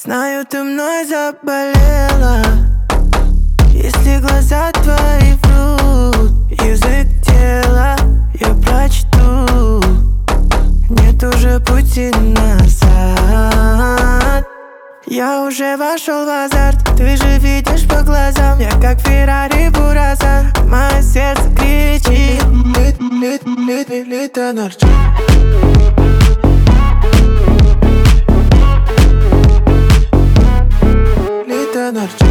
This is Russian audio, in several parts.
Знаю, ты мной заболела. Если глаза твои врут, язык тела я прочту. Нет уже пути назад. Я уже вошел в азарт. Ты же видишь по глазам, я как Феррари Бурасан. Мое сердце кричит: Лита Нарчи. Лита Нарчи.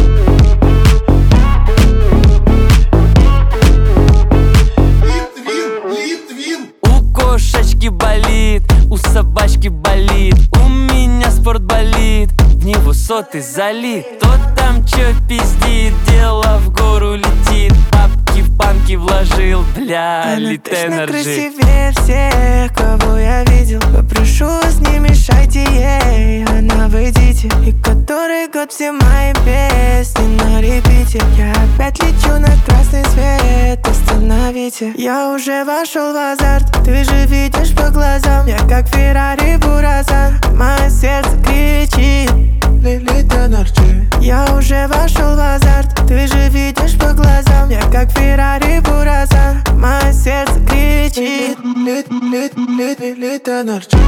У кошечки болит, у собачки болит, у меня спортболит, в него соты залит. Кто там чё пиздит, дело в гору летит. Бабки в банки вложил, бля, Лита Она точно Энерджи. красивее всех, кого я видел. Попрошу вас, не мешайте ей, она выйдите. И который год все мои песни на репите. Я опять лечу на красный свет, остановите. Я уже вошел в азарт. Ты же видишь по глазам, я как Феррари Бурасан. Мое сердце кричит: Лита Нарчи. Я уже вошел в азарт. Ты же видишь по глазам, я как Феррари Бурасан. Мое сердце кричит: Лита Нарчи.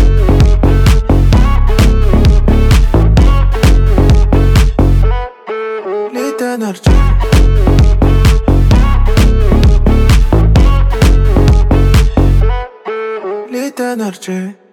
Лита Нарчи. Лита Нарчи.